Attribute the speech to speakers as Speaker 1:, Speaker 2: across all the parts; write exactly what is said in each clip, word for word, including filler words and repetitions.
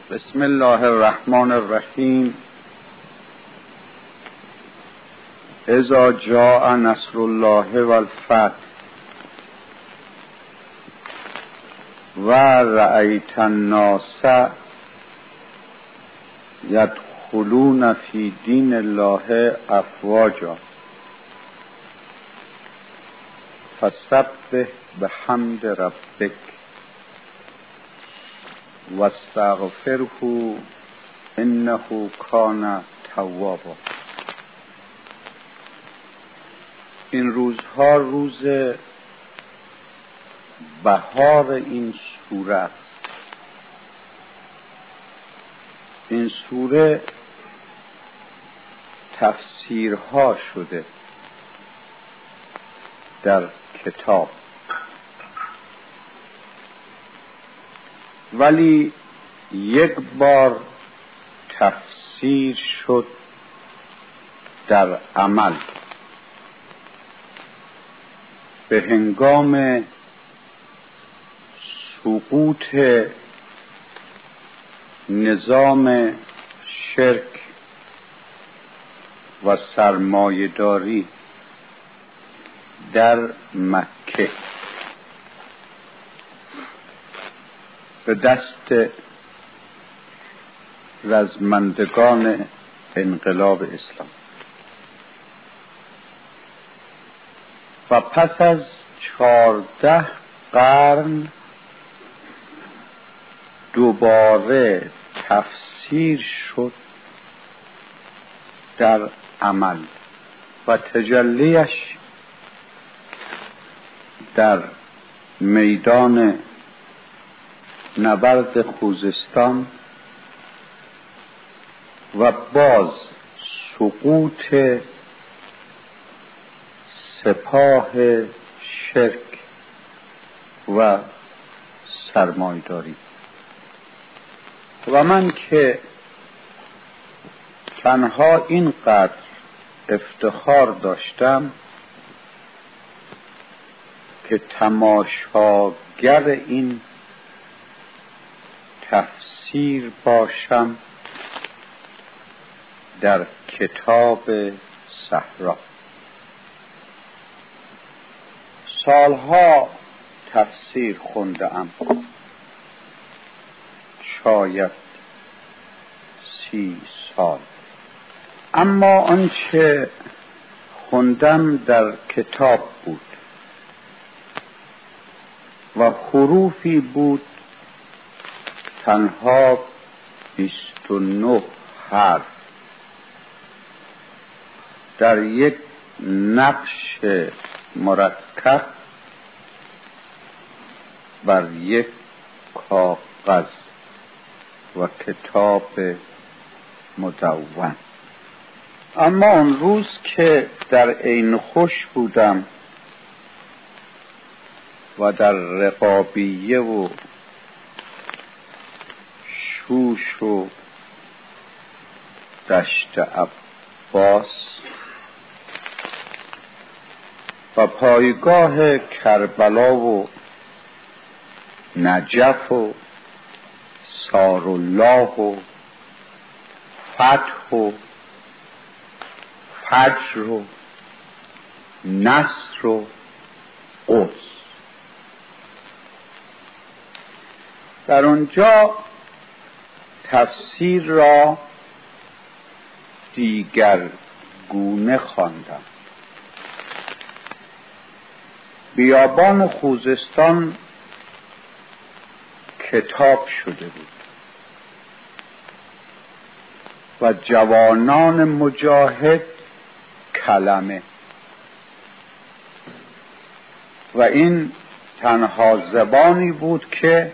Speaker 1: بسم الله الرحمن الرحیم. اذا جاء نصر الله والفتح و رأیت الناس یدخلون فی دین الله افواجا فسبح بحمد ربک واستغفره انه کان توابا. این روزها روز بهار این سوره است. این سوره تفسیرها شده در کتاب، ولی یک بار تفسیر شد در عمل به هنگام سقوط نظام شرک و سرمایه‌داری در مکه به دست رزمندگان انقلاب اسلام و پس از چهارده قرن دوباره تفسیر شد در عمل و تجلیش در میدان نبرد خوزستان و باز سقوط سپاه شرک و سرمایه‌داری. و من که تنها اینقدر افتخار داشتم که تماشاگر این تفسیر باشم در کتاب صحرا. سالها تفسیر خوندم، شاید سی سال، اما آنچه خوندم در کتاب بود و حروفی بود، تنها بیست و نه حرف در یک نقش مرکب بر یک کاغذ و کتاب مدون. اما اون روز که در عین خوش بودم و در رقابیه و شوش و دشت عباس و پایگاه کربلا و نجف و سارالله و فتح و فجر و نصر و قدس، در اونجا تفسیر را دیگر گونه خواندم. بیابان خوزستان کتاب شده بود و جوانان مجاهد کلمه، و این تنها زبانی بود که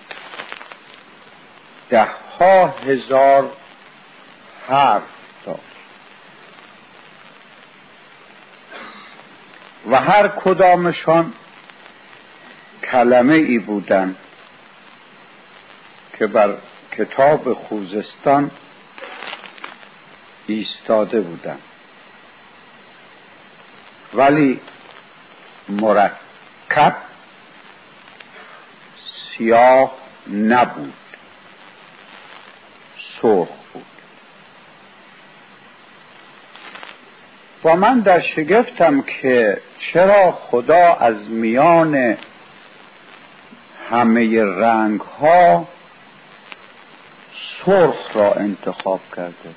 Speaker 1: ده ها هزار حرف داشت و هر کدامشان کلمه ای بودند که بر کتاب خوزستان ایستاده بودند، ولی مرکب سیاه نبود. سرخ بود. و من در شگفتم که چرا خدا از میان همه رنگ ها سرخ را انتخاب کرده.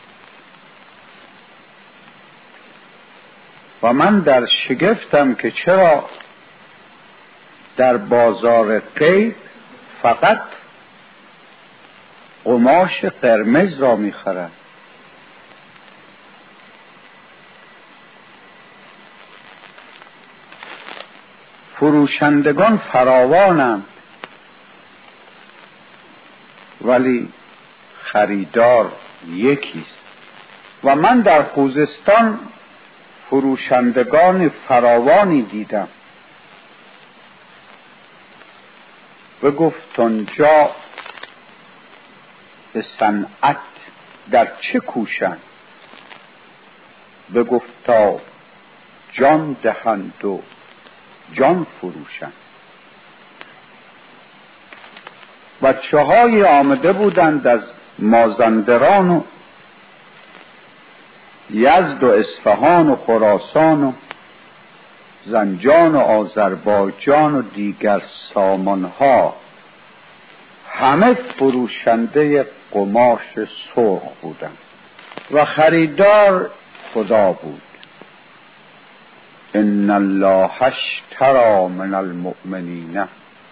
Speaker 1: و من در شگفتم که چرا در بازار غیب فقط قماش قرمز را می‌خرند. فروشندگان فراوانند ولی خریدار یکیست. و من در خوزستان فروشندگان فراوانی دیدم و گفت آنجا به صنعت در چه کوشند؟ بگفت تا جان دهند و جان فروشند. بچه های آمده بودند از مازندران و یزد و اصفهان و خراسان و زنجان و آذربایجان و دیگر سامانها، همه فروشنده قماش سرخ بودند و خریدار خدا بود. ان الله اشتری من المؤمنین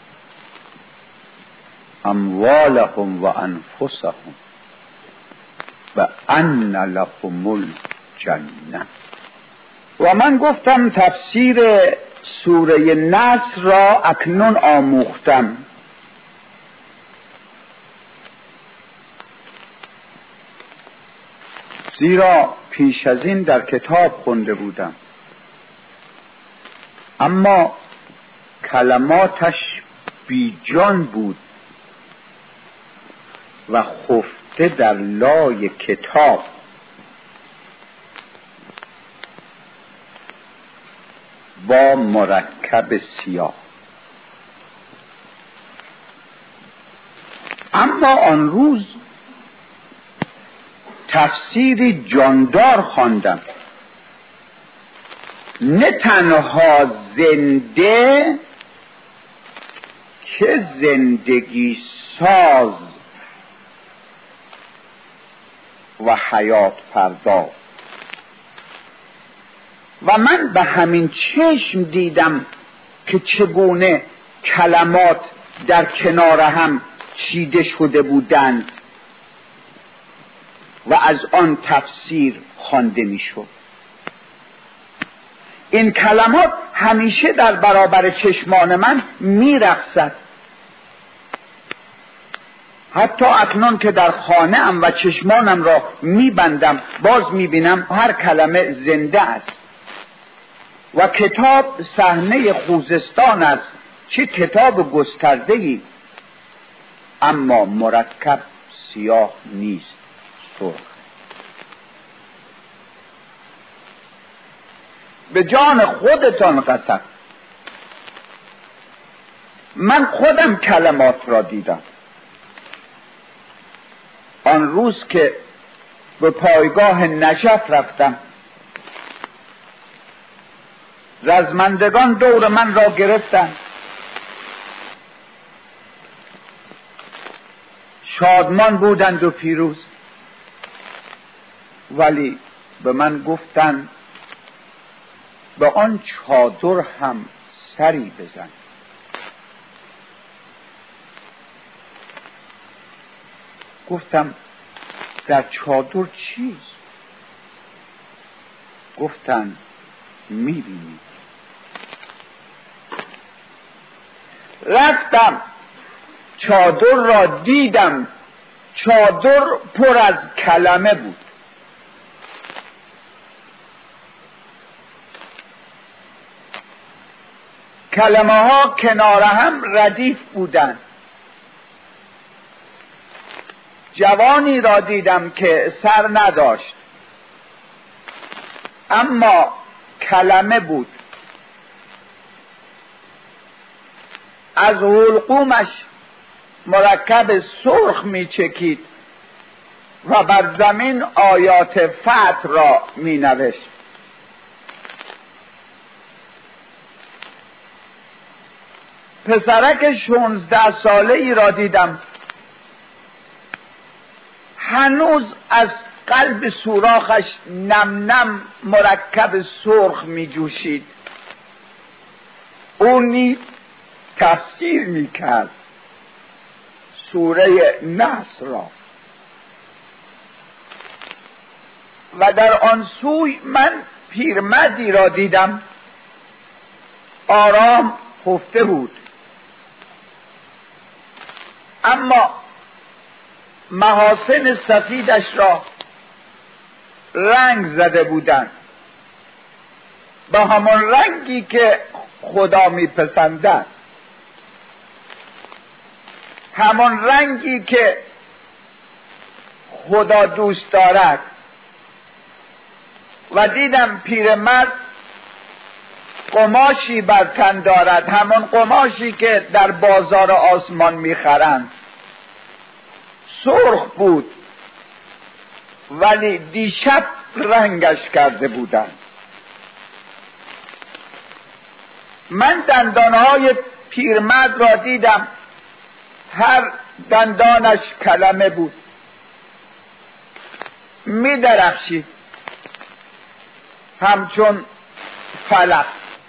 Speaker 1: اموالهم و انفسهم و ان لهم الجنه. و من گفتم تفسیر سوره نصر را اکنون آموختم، زیرا پیش از این در کتاب خونده بودم، اما کلماتش بیجان بود و خفته در لای کتاب. با مرکب سیاه. اما آن روز تفسیری جاندار خواندم، نه تنها زنده که زندگی ساز و حیات پرداز. و من به همین چشم دیدم که چگونه کلمات در کنار هم چیده شده بودند و از آن تفسیر خوانده میشد. این کلمات همیشه در برابر چشمان من میرقصد. حتی اکنون که در خانه ام و چشمانم را میبندم باز میبینم هر کلمه زنده است. و کتاب صحنه خوزستان است، چه کتاب گسترده‌ای، اما مرکب سیاه نیست، سرخ. به جان خودتان قسم، من خودم کلمات را دیدم. آن روز که به پایگاه نجف رفتم، رزمندگان دور من را گرفتند، شادمان بودند و پیروز، ولی به من گفتند به آن چادر هم سری بزن. گفتم در چادر چیست؟ گفتند میبینی. رفتم چادر را دیدم، چادر پر از کلمه بود. کلمه ها کنار هم ردیف بودند. جوانی را دیدم که سر نداشت، اما کلمه بود. از حلقومش مرکب سرخ می چکید و بر زمین آیات فتح را می نوشت. پسرک شانزده ساله ای را دیدم، هنوز از قلب سوراخش نم نم مرکب سرخ می جوشید. او نیز تفسیر می کرد سوره نصر را و در آن سوی من پیرمردی را دیدم، آرام خفته بود، اما محاسن سفیدش را رنگ زده بودند، به همان رنگی که خدا میپسندد، همان رنگی که خدا دوست دارد. و دیدم پیرمرد قماشی بر تن دارد، همان قماشی که در بازار آسمان میخرند. سرخ بود ولی دیشب رنگش کرده بودند. من دندانهای پیرمرد را دیدم، هر دندانش کلمه بود، می درخشید همچون فلک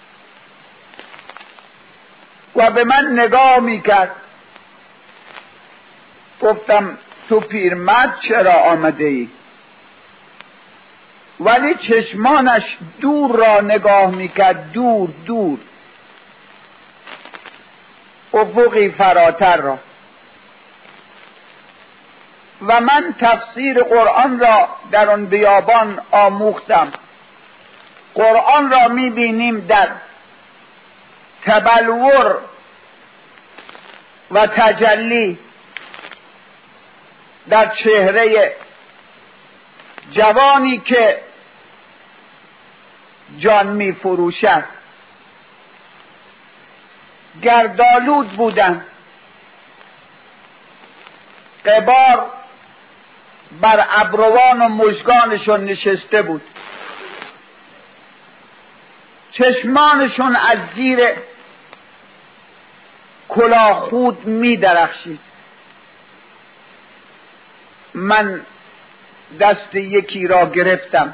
Speaker 1: و به من نگاه می کرد. گفتم تو پیرمرد چرا آمده ای؟ ولی چشمانش دور را نگاه می کرد، دور دور، افقی فراتر را. و من تفسیر قرآن را در آن بیابان آموختم. قرآن را می بینیم در تبلور و تجلی در چهره جوانی که جان می فروشد. گردآلود بودند، غبار بر ابروان و مژگانشون نشسته بود، چشمانشون از زیر کلاه خود می درخشید. من دست یکی را گرفتم،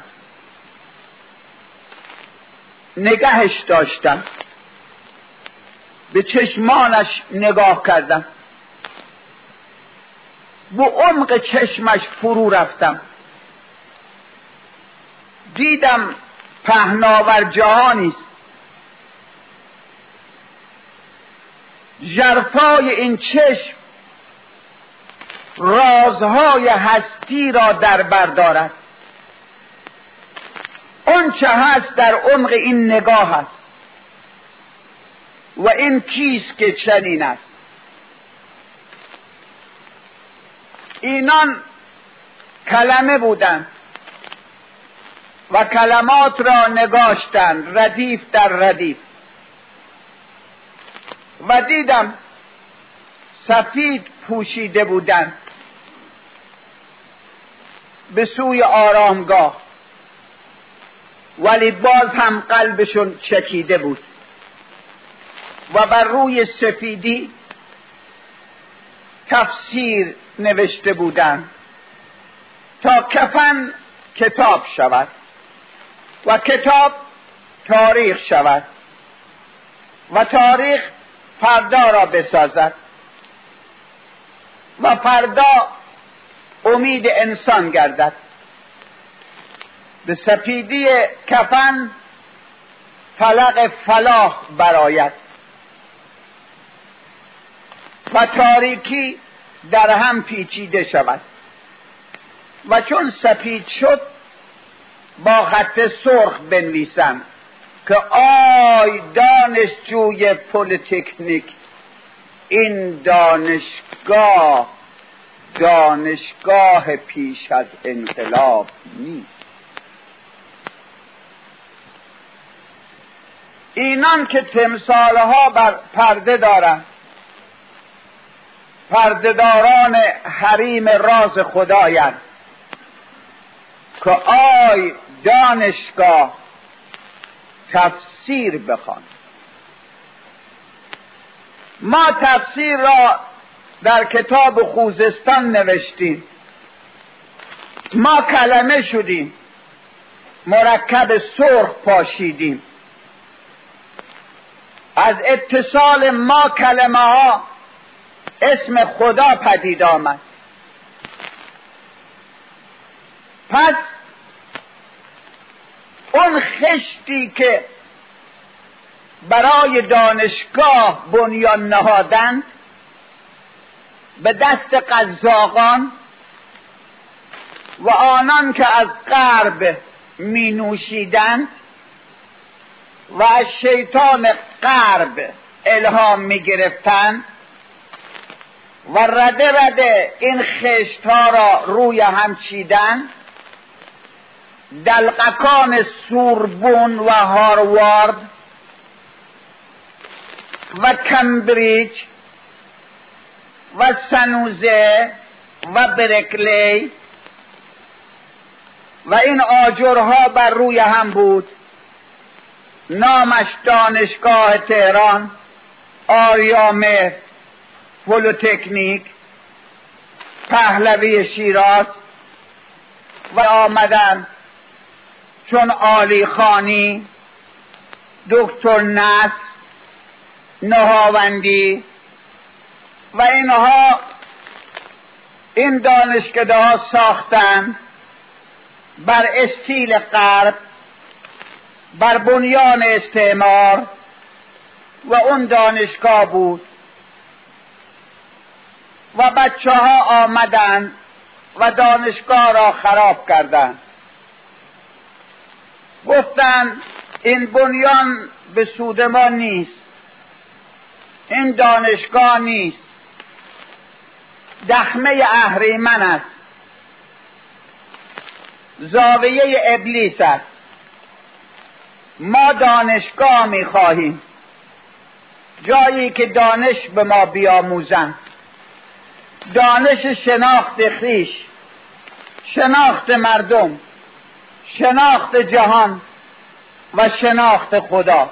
Speaker 1: نگهش داشتم، به چشمانش نگاه کردم، به عمق چشمش فرو رفتم، دیدم پهناور جهانی است. ژرفای این چشم رازهای هستی را در بر دارد. اون چه هست در عمق این نگاه است و این کیست که چنین است. اینان کلمه بودند و کلمات را نگاشتند ردیف در ردیف و دیدم سفید پوشیده بودند به سوی آرامگاه، ولی باز هم قلبشون چکیده بود و بر روی سفیدی تفسیر نوشته بودند تا کفن کتاب شود و کتاب تاریخ شود و تاریخ فردا را بسازد و فردا امید انسان گردد. به سپیدی کفن فلق فلاح برآید و تاریکی در هم پیچیده شود و چون سپید شد با خط سرخ بنویسم که آی دانشجوی پلیتکنیک، این دانشگاه دانشگاه پیش از انقلاب نیست. اینان که تمثالها بر پرده دارند، پردهداران حریم راز خدایند که آی دانشگاه تفسیر بخوان. ما تفسیر را در کتاب خوزستان نوشتیم، ما کلمه شدیم، مرکب سرخ پاشیدیم، از اتصال ما کلمه ها اسم خدا پدید آمد. پس اون خشتی که برای دانشگاه بنیان نهادند به دست قزاقان و آنان که از غرب می نوشیدند و از شیطان غرب الهام می گرفتند و رده رده این خشت ها را روی هم چیدند. دلقکان سوربون و هاروارد و کمبریج و سنوزه و برکلی و این آجرها بر روی هم بود. نامش دانشگاه تهران، آریامهر، پلیتکنیک، پهلوی شیراز و آمدن چون عالی خانی، دکتر نصر، نهاوندی و اینها این دانشکده ها ساختن بر استیل غرب، بر بنیان استعمار، و اون دانشگاه بود و بچه ها آمدن و دانشگاه را خراب کردند. گفتند این بنیان به سود ما نیست، این دانشگاه نیست، دخمه اهریمن است، زاویه ابلیس است. ما دانشگاه می خواهیم، جایی که دانش به ما بیاموزند، دانش شناخت خویش، شناخت مردم، شناخت جهان و شناخت خدا.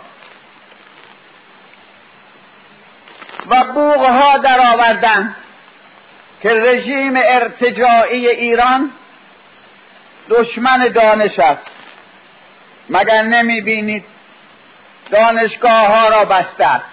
Speaker 1: و بوقها در آوردن که رژیم ارتجاعی ایران دشمن دانش است. مگر نمی بینید دانشگاه ها را بسته است؟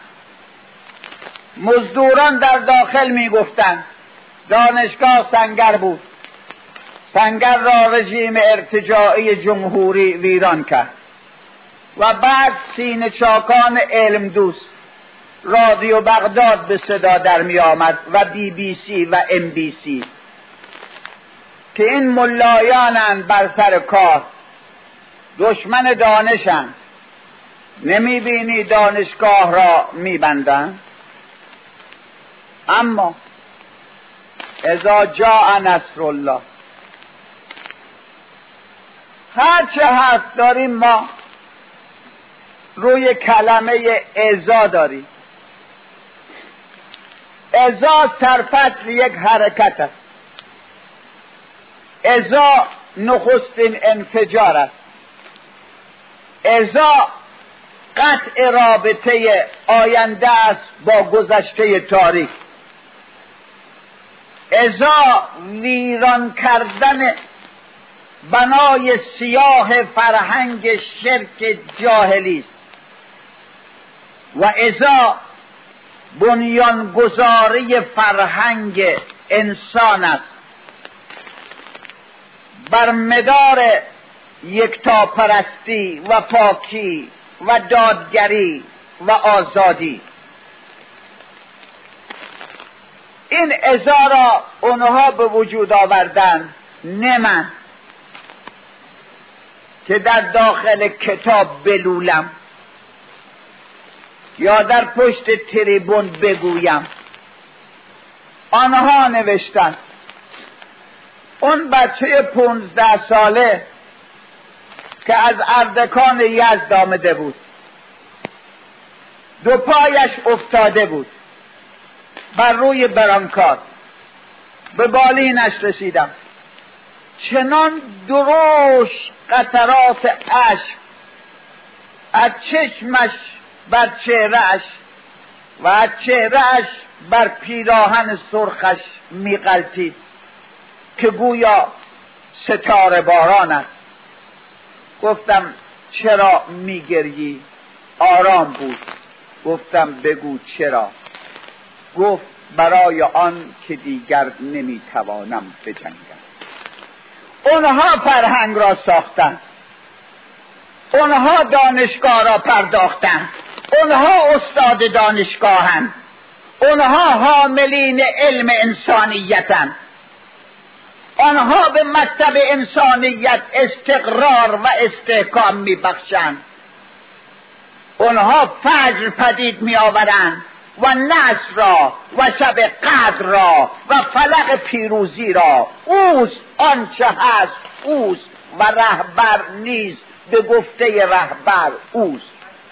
Speaker 1: مزدوران در داخل می گفتند دانشگاه سنگر بود، سنگر را رژیم ارتجاعی جمهوری ویران کرد. و بعد سینه چاکان علم دوست، رادیو بغداد به صدا در می آمد و بی بی سی و ام بی سی که این ملایانند بر سر کار، دشمن دانشند. نمی بینی دانشگاه را می بندند؟ اما اذا جاء نصر الله، هرچه هست داریم ما روی کلمه اذا داریم. اذا صرفت یک حرکت است، اذا نخستین انفجار است، اذا قطع رابطه آینده است با گذشته تاریخ، اذا ویران کردن بنای سیاه فرهنگ شرک جاهلی است و اذا بنیانگذاری فرهنگ انسان است بر مدار یکتاپرستی و پاکی و دادگری و آزادی. این اذا را اونها به وجود آوردن، نه من که در داخل کتاب بلولم یا در پشت تریبون بگویم. آنها نوشتن. اون بچه پونزده ساله که از اردکان یزد آمده بود، دو پایش افتاده بود بر روی برانکار، به بالینش رسیدم، چنان دروش قطرات اشک از چشمش بر چهرهش و از چهرهش بر پیراهن سرخش میغلطید که گویا ستاره باران است. گفتم چرا میگریی؟ آرام بود. گفتم بگو چرا؟ گفت برای آن که دیگر نمیتوانم بجنگم. اونها فرهنگ را ساختن، اونها دانشگاه را پرداختن، اونها استاد دانشگاهن، اونها حاملین علم انسانیتن، آنها به مکتب انسانیت استقرار و استحکام میبخشند، اونها فجر پدید میآورند و نصر را و شب قدر را و فلق پیروزی را. اوست آنچه هست اوست و رهبر نیست به گفته رهبر اوست.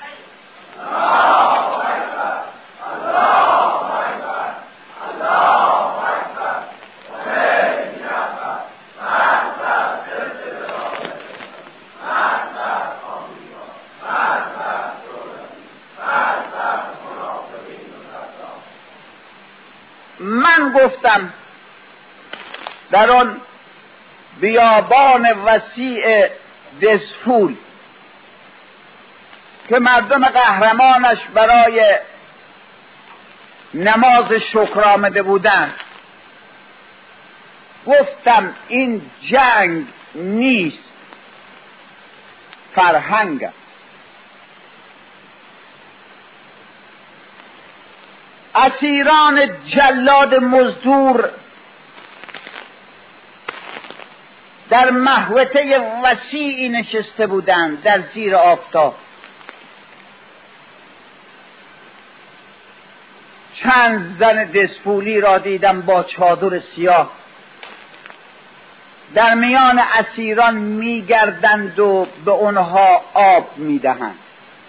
Speaker 1: من گفتم در آن بیابان وسیع دسفول که مردم قهرمانش برای نماز شکر آمده بودند، گفتم این جنگ نیست، فرهنگ است. اسیران جلاد مزدور در محوطه وسیعی نشسته بودند در زیر آفتاب. چند زن دسپولی را دیدم با چادر سیاه در میان اسیران میگردند و به آنها آب میدهند.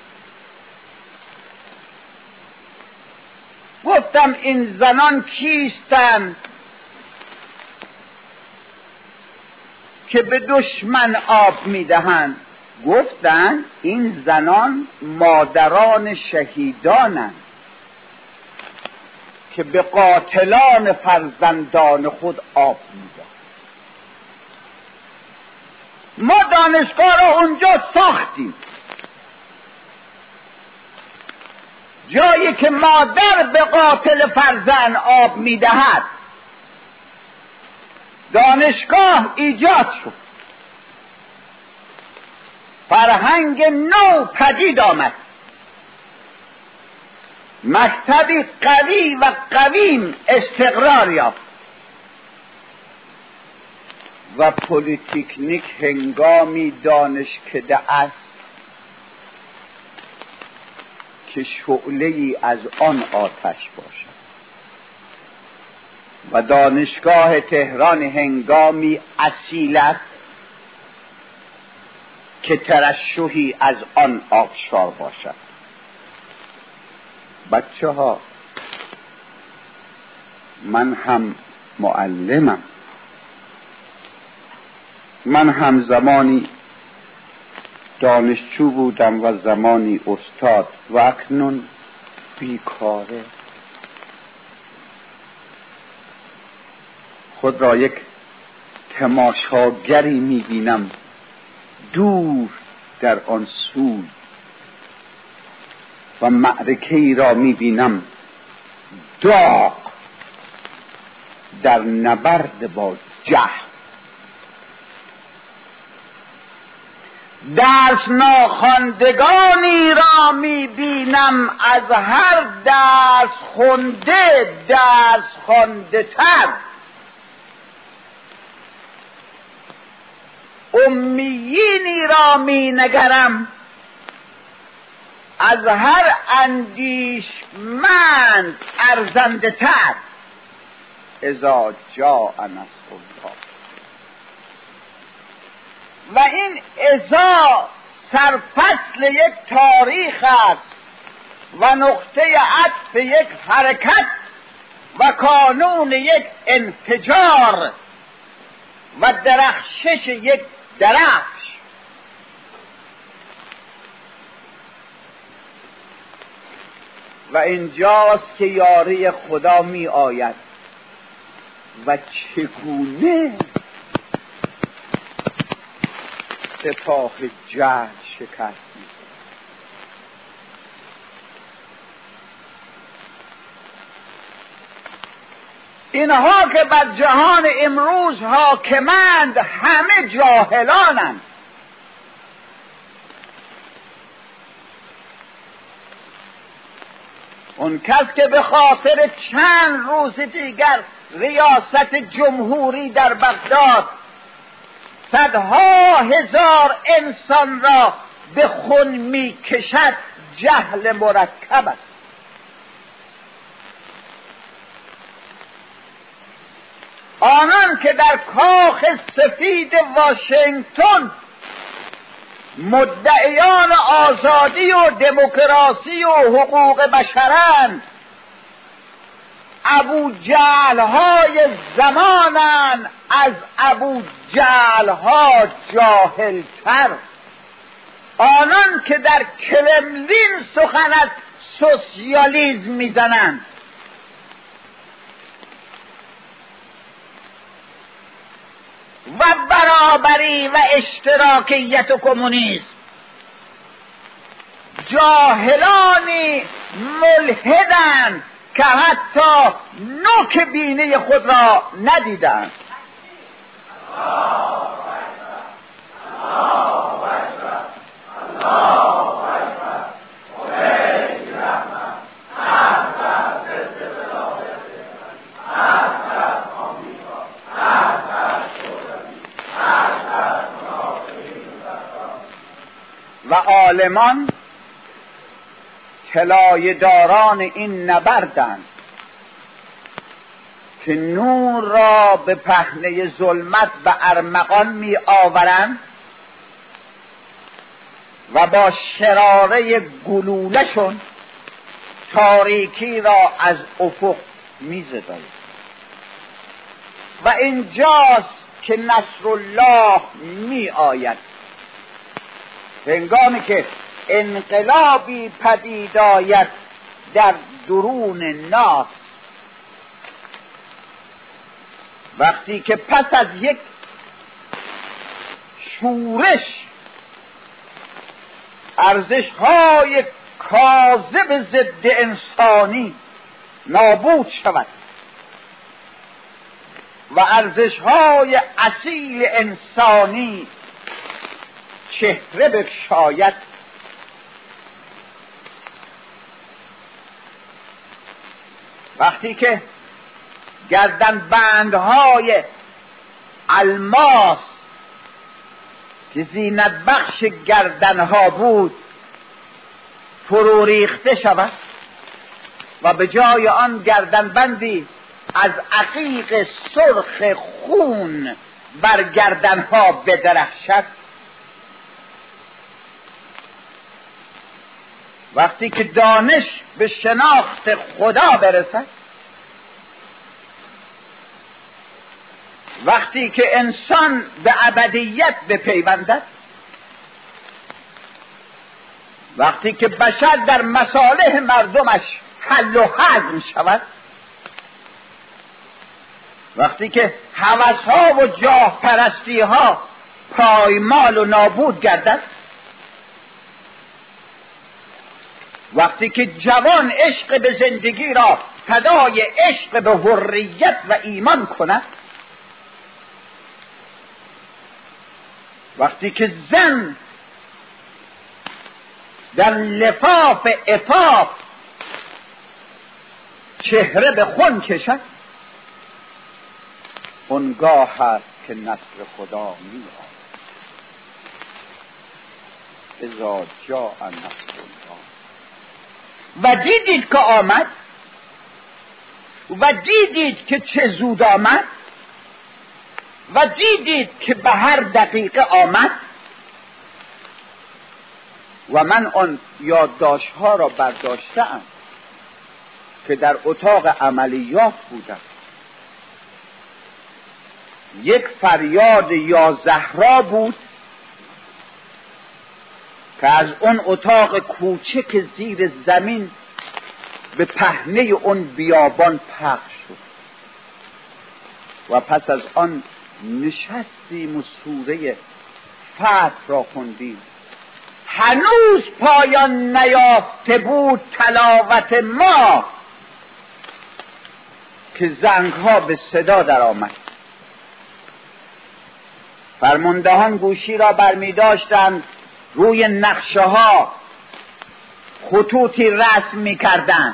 Speaker 1: گفتم این زنان کیستند که به دشمن آب میدهند؟ گفتند این زنان مادران شهیدانند که به قاتلان فرزندان خود آب میدهند. ما دانشگاه را اونجا ساختیم، جایی که مادر به قاتل فرزند آب میدهد. دانشگاه ایجاد شد، فرهنگ نو پدید آمد، مکتبی قوی و قویم استقرار یافت و پلیتکنیک هنگامی دانشکده است که شعله‌ای از آن آتش باشد و دانشگاه تهران هنگامی اصیل است که ترشحی از آن آبشار باشد. بچه ها، من هم معلمم، من هم زمانی دانشجو بودم و زمانی استاد و اکنون بیکاره. خود را یک تماشاگری میبینم دور در آن سوی و معرکه‌ای را میبینم داغ در نبرد با جهل. درس ناخواندگانی را میبینم از هر درس خونده درس خوانده تر. امیینی را مینگرم از هر اندیشمند ارزنده تر. اذا جاء نصر الله. و این اذا سرفصل یک تاریخ است و نقطه عطف یک حرکت و کانون یک انفجار و درخشش یک درخش و اینجاست که یاری خدا می آید و چگونه سپاه جهل شکست می. اینها که بر جهان امروز حاکمند همه جاهلانند. اون کس که به خاطر چند روز دیگر ریاست جمهوری در بغداد صدها هزار انسان را به خون می کشد جهل مرکب است. آنان که در کاخ سفید واشنگتن مدعیان آزادی و دموکراسی و حقوق بشرند، ابو جهل‌های زمانند از ابو جهل‌ها جاهل‌تر. آنان که در کرملین سخن از سوسیالیسم می‌زنند و برابری و اشتراکیت و کمونیسم، جاهلانی ملحدند که حتی نوک بینی خود را ندیدند. و عالمان طلایه‌داران این نبردند که نور را به پهنه ظلمت به ارمغان می آورند و با شراره گلوله‌شون تاریکی را از افق می زدند. و اینجاست که نصر الله می آید، هنگامی که انقلابی پدید آید در درون ناس، وقتی که پس از یک شورش ارزش‌های کاذب ضد انسانی نابود شود و ارزش‌های اصیل انسانی چهره بگشاید، وقتی که گردن بندهای الماس که زینت بخش گردنها بود فرو ریخته شود و به جای آن گردن بندی از عقیق سرخ خون بر گردنها بدرخشد، وقتی که دانش به شناخت خدا برسد، وقتی که انسان به ابدیت بپیوندد، وقتی که بشر در مصالح مردمش حل و هضم شود، وقتی که هوس‌ها و جاه پرستی‌ها پایمال و نابود گردد، وقتی که جوان عشق به زندگی را فدای عشق به حریت و ایمان کند، وقتی که زن در لفاف عفاف چهره به خون کشد، اونگاه هست که نصر خدا می آمد. اذا جاء نصر الله. و دیدید که آمد و دیدید که چه زود آمد و دیدید که به هر دقیقه آمد. و من آن یادداشت‌ها را برداشتم که در اتاق عملیات بودم یک فریاد یا زهرا بود که از اون اتاق کوچک زیر زمین به پهنه اون بیابان پخش شد و پس از آن نشستیم و سوره فتح را خوندیم. هنوز پایان نیافته بود تلاوت ما که زنگها به صدا در آمد. فرماندهان گوشی را برمی داشتند، روی نقشه ها خطوطی رسم می کردند.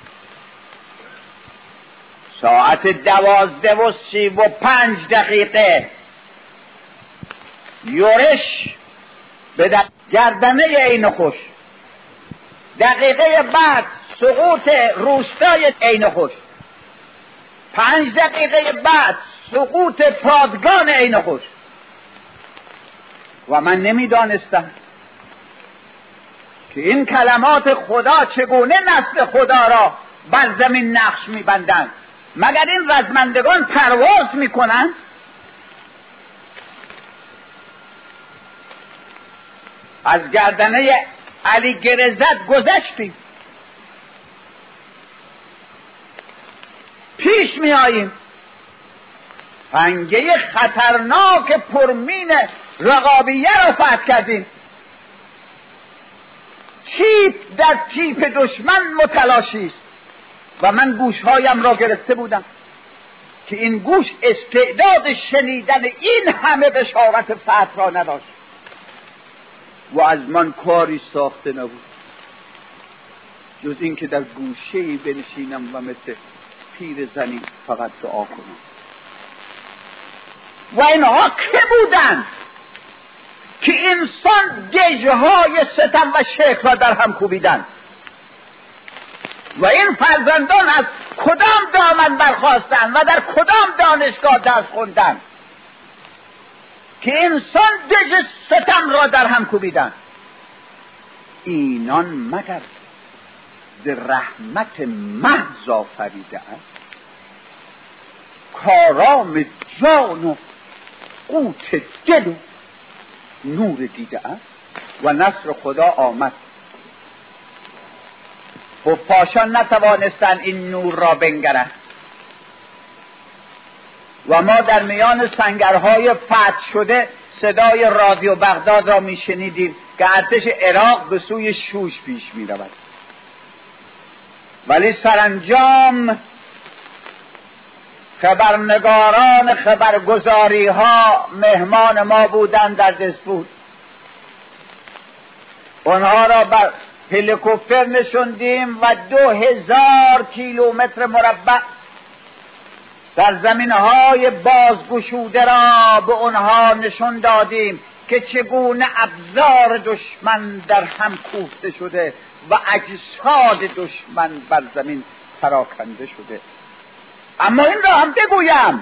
Speaker 1: ساعت دوازده و سی و پنج دقیقه یورش به گردنه عین خوش، دقیقه بعد سقوط روستای عین خوش، پنج دقیقه بعد سقوط پادگان عین خوش. و من نمیدانستم که این کلمات خدا چگونه نسل خدا را بر زمین نقش میبندند. مگر این رزمندگان پرواز میکنند؟ از گردنه علی گرزت گذشتیم، پیش می آییم، پنگه خطرناک پرمین رقابیه را فتح کردیم. تیپ در تیپ دشمن متلاشی است و من گوشهایم را گرفته بودم که این گوش استعداد شنیدن این همه بشارت فتح را نداشت و از من کاری ساخته نبود جز این که در گوشه‌ای بنشینم و مثل پیر زنی فقط دعا کنم. و اینها که بودند که انسان گژهای ستم و شرک را در هم کوبیدند؟ و این فرزندان از کدام دامن برخاستند و در کدام دانشگاه درس خوندند که انسان گژ ستم را در هم کوبیدند؟ اینان مگر ز رحمت محض آفریده است، کارام جان و قوت دل و نور دیده است. و نصر خدا آمد، خفاشان نتوانستند این نور را بنگرند و ما در میان سنگرهای فتح شده صدای رادیو بغداد را میشنیدیم که ارتش عراق به سوی شوش پیش میرود. ولی سرانجام خبرنگاران خبرگزاری ها مهمان ما بودند در دسپود. اونها را بر هلیکوپتر نشوندیم و دو هزار کیلومتر مربع در زمینهای بازگشوده را به اونها نشون دادیم که چگونه ابزار دشمن در هم کوفته شده و اجساد دشمن بر زمین پراکنده شده. اما این را هم بگویم،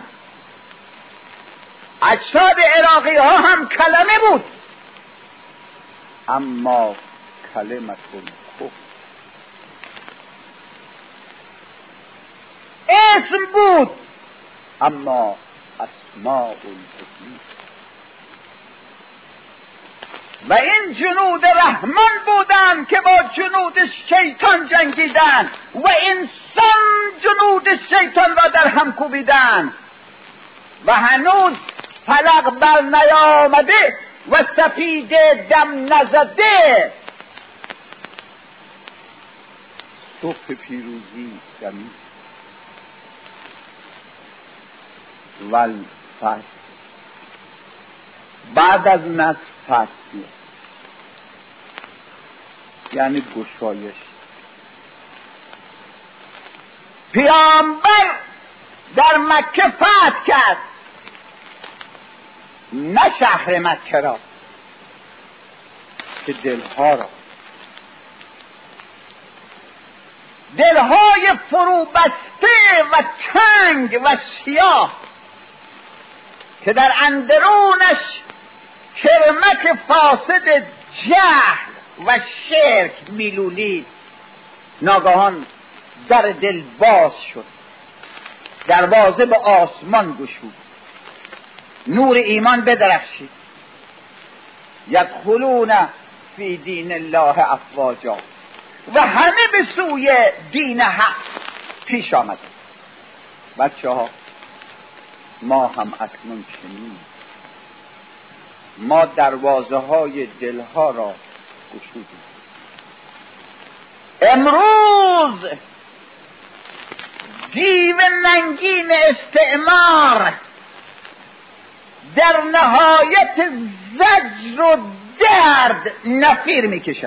Speaker 1: اجساد عراقی ها هم کلمه بود، اما کلمه کفر. اسم بود، اما اسماء الحسین. و این جنود رحمان بودند که با جنود شیطان جنگیدند و انسان جنود شیطان را در هم کوبیدند و هنوز فلق بر نیامده و سپید دم نزده. صبح پیروزی دمی والفتح. بعد از نصر فتح یعنی گشایش. پیامبر در مکه فتح کرد، نه شهر مکه را که دلها را. دلهای فرو بسته و تنگ و سیاه که در اندرونش کرمک فاسد جهل و شرک میلولید، ناگهان در دل باز شد، دروازه به آسمان گشود نور ایمان بدرخشید. یدخلون فی دین الله افواجا، و همه به سوی دین حق پیش آمده. بچه ها، ما هم اکنون چنین، ما دروازه های دلها را گشودیم. امروز دیو ننگین استعمار در نهایت زجر و درد نفیر میکشد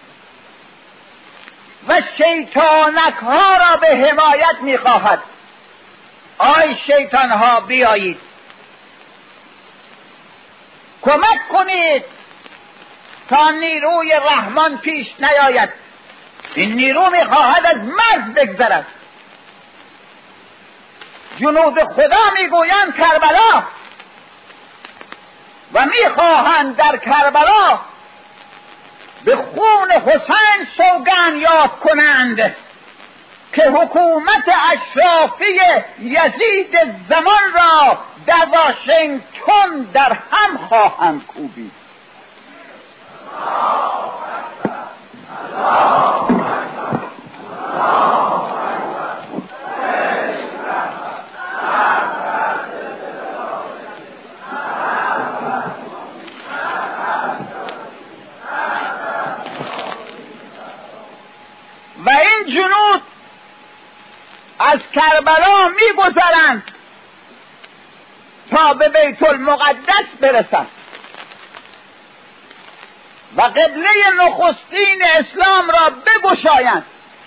Speaker 1: و شیطانک ها را به حمایت میخواهد. آی شیطان ها، بیایید کمک کنید تا نیروی رحمان پیش نیاید. این نیرو میخواهد از مرز بگذرد. جنود خدا میگویند کربلا، و میخواهند در کربلا به خون حسین سوگند یاد کنند که حکومت اشرافی یزید زمان را در واشنگتن در هم خواهند کوبید. و این جنود از کربلا می‌گذرند تا به بیت المقدس برسند و قبله نخستین اسلام را بگشایند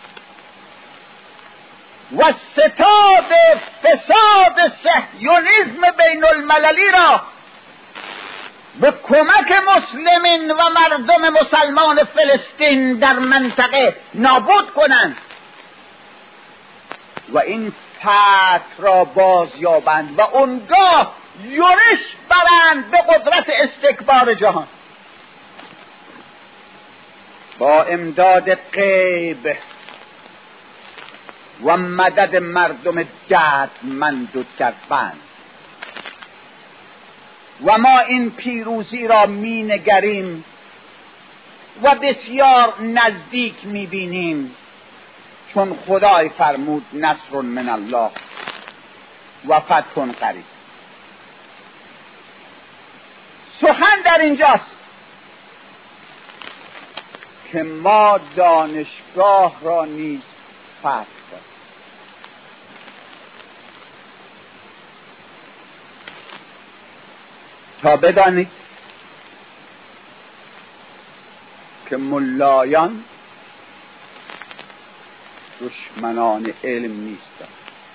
Speaker 1: و ستاد فساد صهیونیسم بین المللی را به کمک مسلمین و مردم مسلمان فلسطین در منطقه نابود کنند و این فتح را بازیابند و اونگاه یورش برند به قدرت استکبار جهان. با امداد غیب و مدد مردم دردمند و دربند و ما این پیروزی را می نگریم و بسیار نزدیک می بینیم، چون خدای فرمود نصر من الله و فتح قریب. سخن در اینجاست که ما دانشگاه را نیز فتح کنیم. تا بدانید که ملایان دشمنان علم نیستند.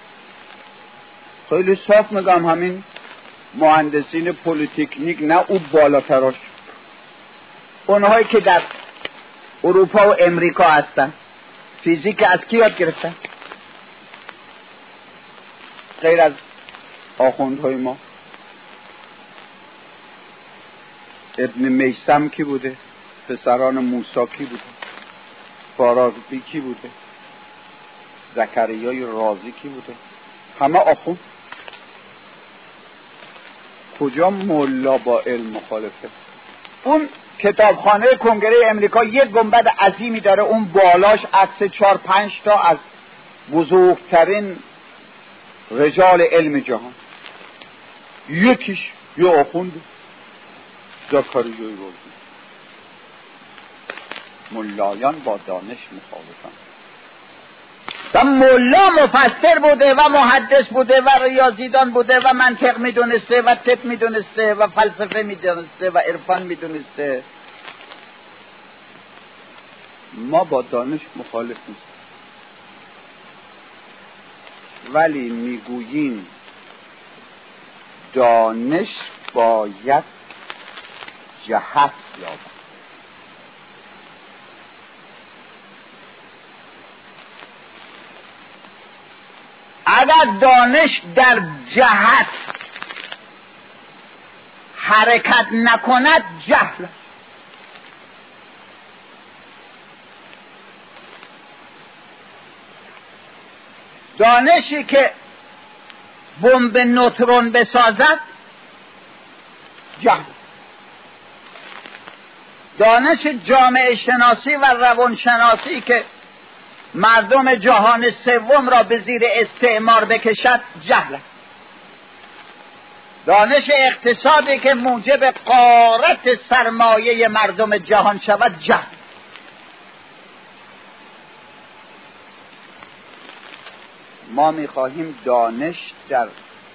Speaker 1: خیلی صاف میگم، همین مهندسین پلیتکنیک نه او بالاتراش، اونهایی که در اروپا و امریکا هستن فیزیک از کی یاد گرفتن؟ غیر از آخوندهای ما. ابن میثم کی بوده؟ پسران موسی کی بوده؟ فارابی کی بوده؟ زکریای رازی کی بوده؟ همه آخوند. کجا ملا با علم مخالفه؟ اون کتابخانه کنگره امریکا یک گنبد عظیمی داره، اون بالاش عکس چهار پنج تا از بزرگترین رجال علم جهان، یکیش یه آخونده، زکریای رازی. ملایان با دانش مخالفن. و ملا مفسر بوده و محدث بوده و ریاضیدان بوده و منطق میدونسته و طب میدونسته و فلسفه میدونسته و عرفان میدونسته. ما با دانش مخالف نیستیم، ولی میگوییم دانش باید جهت یابد. اگر دانش در جهت حرکت نکند جهل. دانشی که بمب نوترون بسازد جهل. دانش جامعه شناسی و روان شناسی که مردم جهان سوم را به زیر استعمار بکشد جهل است. دانش اقتصادی که موجب غارت سرمایه مردم جهان شود جهل. ما می‌خواهیم دانش در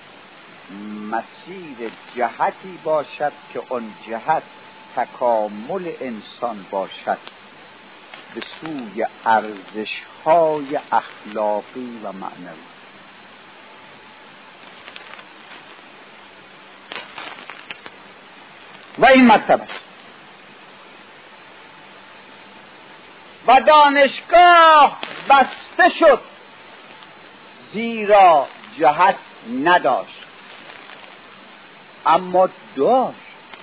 Speaker 1: مسیر جهتی باشد که آن جهت تکامل انسان باشد به سوی ارزش‌های اخلاقی و معنوی. و این مطلب است. و دانشگاه بسته شد زیرا جهت نداشت، اما داشت.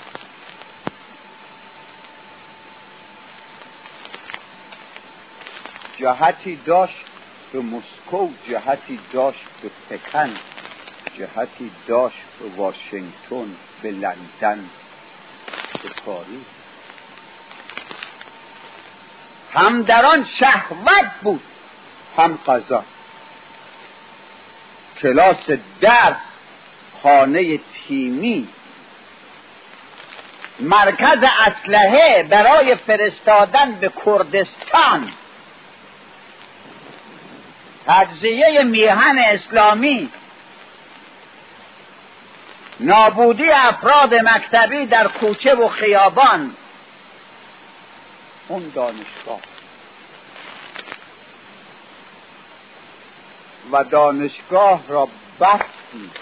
Speaker 1: جهتی داشت به مسکو، جهتی داشت به پکن، جهتی داشت به واشنگتن، به لندن، به پاریس. هم در آن شهوت بود هم قضا. کلاس درس، خانه تیمی، مرکز اسلحه برای فرستادن به کردستان، تجزیه میهن اسلامی، نابودی افراد مکتبی در کوچه و خیابان، اون دانشگاه. و دانشگاه را بستی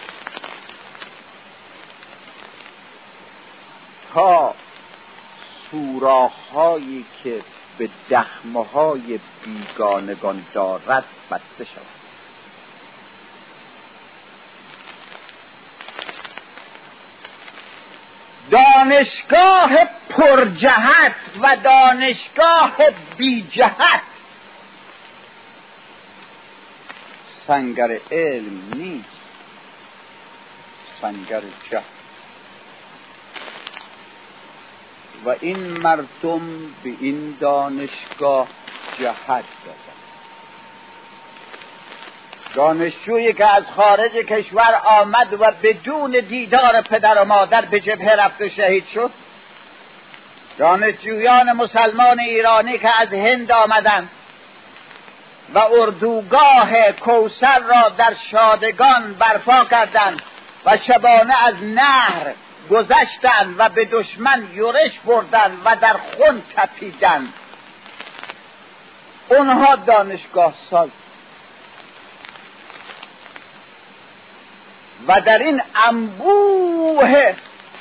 Speaker 1: تا سوراخ‌هایی که به دخمه‌های بیگانگان دارد بسته شود. دانشگاه پرجهت و دانشگاه بیجهت سنگر علم نیست، سنگر جهل. و این مردم به این دانشگاه جهت دادند. دانشجویی که از خارج کشور آمد و بدون دیدار پدر و مادر به جبهه رفت و شهید شد، دانشجویان مسلمان ایرانی که از هند آمدند و اردوگاه کوثر را در شادگان برپا کردند و شبانه از نهر گذشتند و به دشمن یورش بردند و در خون تپیدند، اونها دانشگاه ساز. و در این انبوه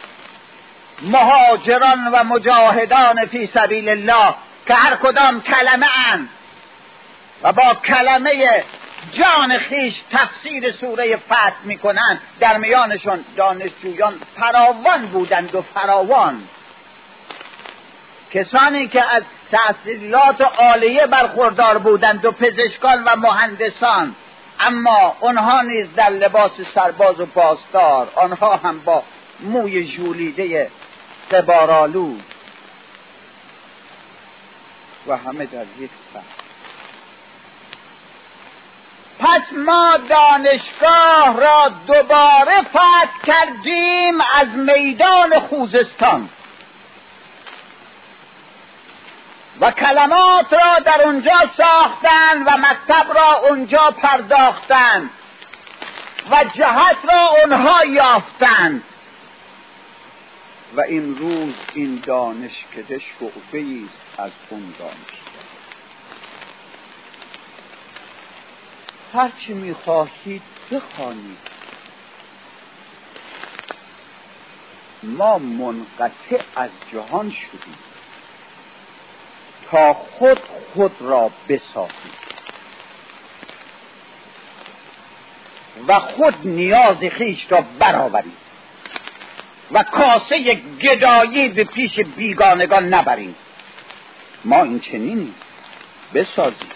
Speaker 1: مهاجران و مجاهدان فی سبیل الله که هر کدام کلمه اند و با کلمه جان خیش تفسیر سوره فتح میکنند، در میانشون دانشجویان فراوان بودند و فراوان، کسانی که از تحصیلات عالیه برخوردار بودند و پزشکان و مهندسان، اما آنها نیز در لباس سرباز و پاسدار، آنها هم با موی ژولیده غبارآلود و همه در یک صف. پس ما دانشگاه را دوباره فتح کردیم از میدان خوزستان و کلمات را در اونجا ساختن و مکتب را اونجا پرداختن و جهت را اونها یافتند. و این روز این دانشکده شعبه‌ای است از اون دانشگاه. هر چی می‌خواهید بخوانید. ما منقطع از جهان شدیم تا خود خود را بسازیم و خود نیاز خیش را برآوریم و کاسه گدایی به پیش بیگانگان نبریم. ما این چنینیم، بسازیم.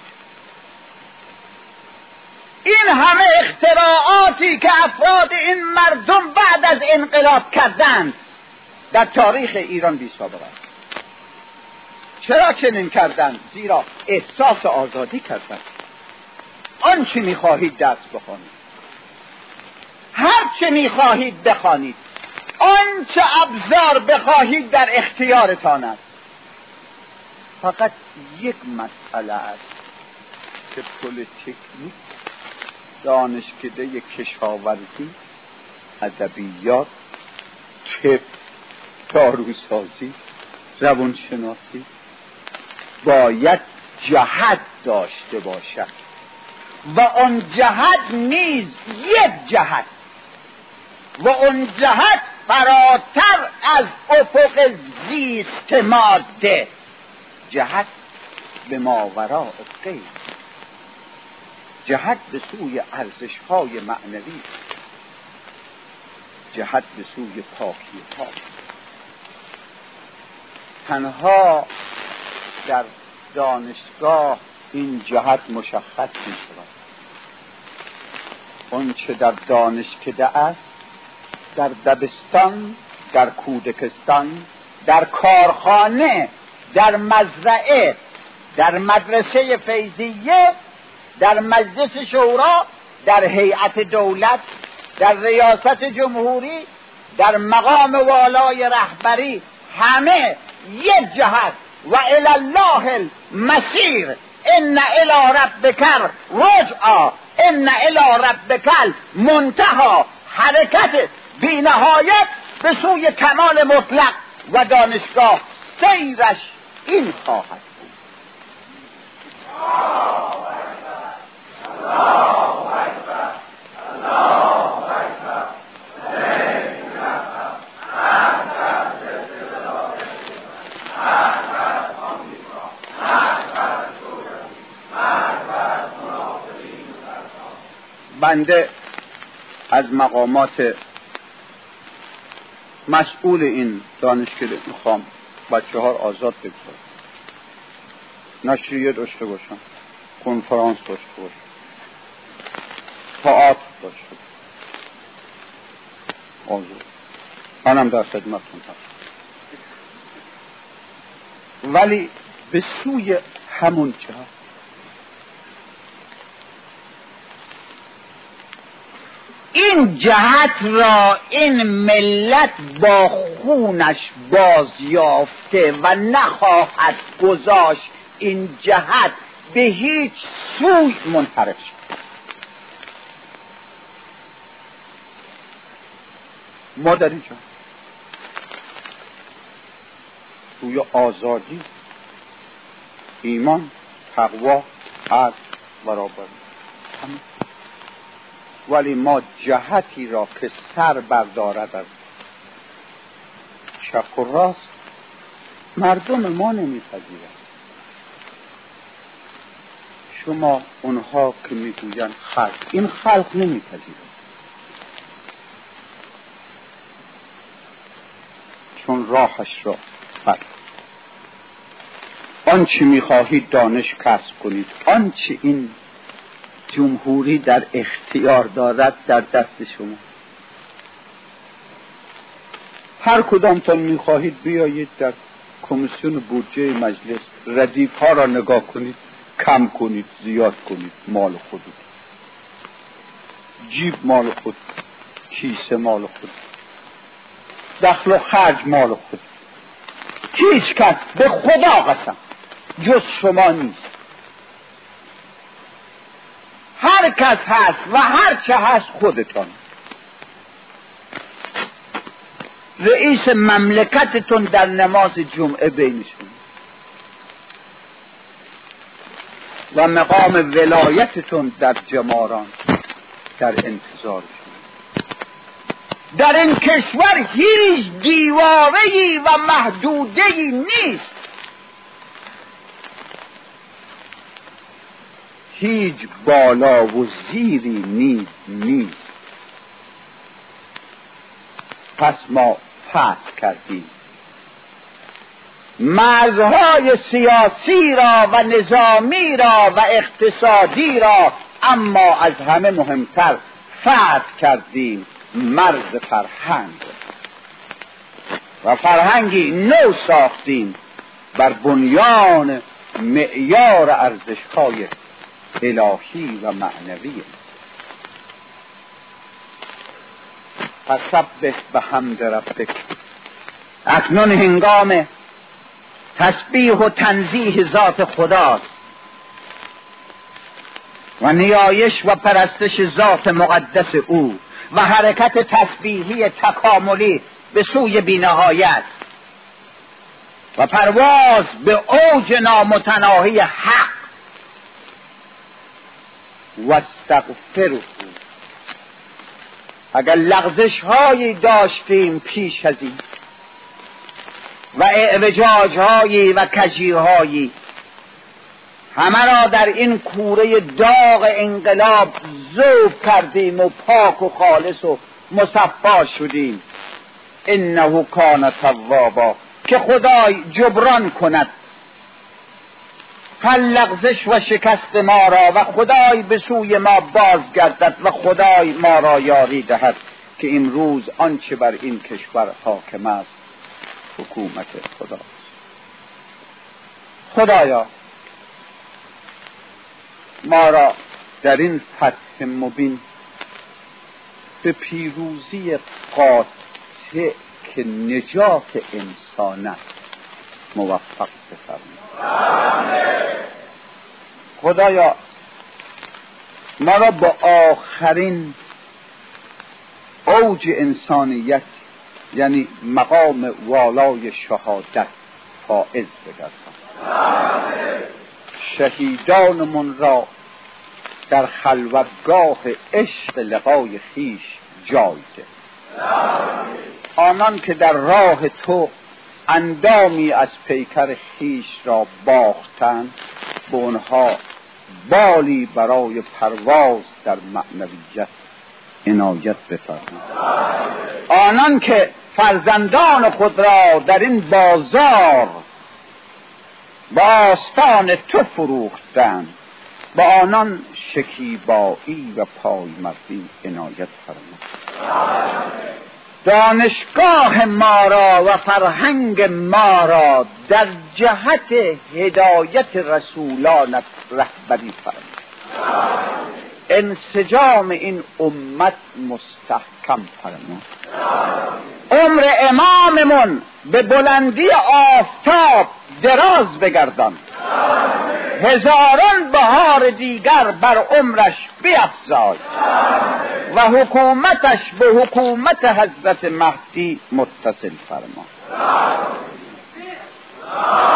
Speaker 1: این همه اختراعاتی که افراد این مردم بعد از انقلاب کردند در تاریخ ایران بی سابقه است. چرا چنین کردند؟ زیرا احساس آزادی کردند. آنچه می‌خواهید درس بخوانید، هر چه می‌خواهید بخوانید، آنچه ابزار بخواهید در اختیارتان است. فقط یک مسئله است که پلی‌تکنیک، دانشکده کشاورزی، ادبیات، طب، داروسازی، روانشناسی باید جهت داشته باشد و آن جهت نیز یک جهت و آن جهت فراتر از افق زیست ماده، جهت به ماوراء غیب، جهت به سوی ارزش‌های معنوی، جهت به سوی پاکی پاک. تنها در دانشگاه این جهت مشخص می‌شود. اون چه در دانشکده است، در دبستان، در کودکستان، در کارخانه، در مزرعه، در مدرسه فیضیه، در مجلس شورا، در هیئت دولت، در ریاست جمهوری، در مقام والای رهبری، همه یک جهت و الی الله المصیر، ان الی ربک رجعا، ان الی ربک المنتهی، حرکت بی نهایت به سوی کمال مطلق و دانشگاه سیرش این خواهد بود. بنده از مقامات مسئول این دانشکده میخوام بچه ها آزاد بگذارم، نشریه داشته باشم، کنفرانس داشته باشم، تئاتر داشته باشم، آزاد. منم در خدمتتون هستم، ولی به سوی همون جهت. این جهت را این ملت با خونش بازیافته و نخواهد گذاشت این جهت به هیچ سوی منحرف شد. ما در اینجا سوی آزادی، ایمان، تقوا، عدل، برابری، ولی ما جهتی را که سر بردارد از چپ و راست مردم ما نمیپذیرند. شما اونها که میگویند خلق، این خلق نمیپذیرند، چون راهش را بر آنچه میخواهید دانش کسب کنید، آنچه این جمهوری در اختیار دارد در دست شما. هر کدامتان میخواهید بیایید در کمیسیون بودجه مجلس ردیف ها را نگاه کنید، کم کنید، زیاد کنید، مال خود، جیب مال خود، کیسه مال خود، دخل و خرج مال خود. هیچ کس به خدا قسم جز شما نیست. هر کس هست و هر چه هست خودتان. رئیس مملکتتون در نماز جمعه بینشون و مقام ولایتتون در جماران در انتظارشون. در این کشور هیچ دیواره‌ای و محدوده‌ای نیست، هیچ بالا و زیری نیز نیست. پس ما فتح کردیم مرزهای سیاسی را و نظامی را و اقتصادی را، اما از همه مهمتر فتح کردیم مرز فرهنگ. و فرهنگی نو ساختیم بر بنیان معیار ارزش‌های الهی و معنوی است. فسبح بحمد ربک. اکنون هنگام تسبیح و تنزیه ذات خداست و نیایش و پرستش ذات مقدس او و حرکت تسبیحی تکاملی به سوی بینهایت و پرواز به اوج نامتناهی حق. و استغفره. اگر لغزش هایی داشتیم پیش از این و اعوجاج هایی و کجی هایی، همه را در این کوره داغ انقلاب ذوب کردیم و پاک و خالص و مصفا شدیم. انه کان توابا، که خدای جبران کند هر لغزش و شکست ما را و خدای به سوی ما بازگردد و خدای ما را یاری دهد که امروز آنچه بر این کشور حاکم است حکومت خداست. خدایا ما را در این فتح مبین به پیروزی قاطع که نجات انسان است موفق بفرمای. خدایا ما را با آخرین اوج انسانیت یعنی مقام والای شهادت فائز بگردان. شهیدانمون را در خلوتگاه عشق لقای خیش جای ده. آنان که در راه تو اندامی از پیکر خیش را باختند به آنها بالی برای پرواز در معنویت عنایت بفرما. آنان که فرزندان خود را در این بازار با آستان تو فروختند با آنان شکیبایی و پایمردی عنایت فرما. دانشگاه ما را و فرهنگ ما را در جهت هدایت رسولانت رهبری فرما. انسجام این امت مستحکم فرما. عمر اماممون به بلندی آفتاب دراز بگردان. هزاران بهار دیگر بر عمرش بیفزای و حکومتش به حکومت حضرت مهدی متصل فرما.